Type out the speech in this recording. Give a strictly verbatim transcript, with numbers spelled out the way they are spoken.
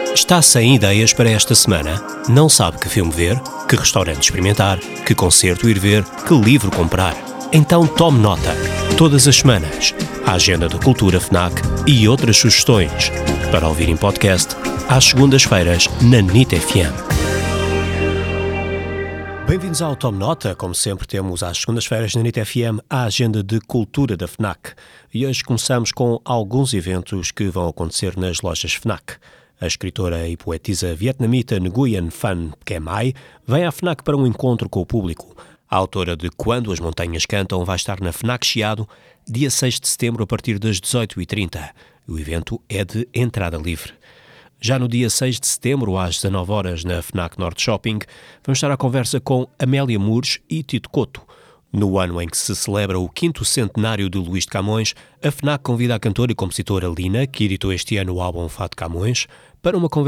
Está sem ideias para esta semana? Não sabe que filme ver, que restaurante experimentar, que concerto ir ver, que livro comprar? Então tome nota. Todas as semanas, a Agenda da Cultura FNAC e outras sugestões para ouvir em podcast às segundas-feiras na N I T F M. Bem-vindos ao Tome Nota. Como sempre, temos às segundas-feiras na N I T F M a Agenda de Cultura da FNAC. E hoje começamos com alguns eventos que vão acontecer nas lojas FNAC. A escritora e poetisa vietnamita Nguyen Phan Kem Ai vem à FNAC para um encontro com o público. A autora de Quando as Montanhas Cantam vai estar na FNAC Chiado, dia seis de setembro, a partir das dezoito e trinta. O evento é de entrada livre. Já no dia seis de setembro, às dezanove horas, na FNAC Norte Shopping, vamos estar à conversa com Amélia Moures e Tito Couto. No ano em que se celebra o quinto centenário de Luís de Camões, a FNAC convida a cantora e compositora Lina, que editou este ano o álbum Fado Camões, para uma conversa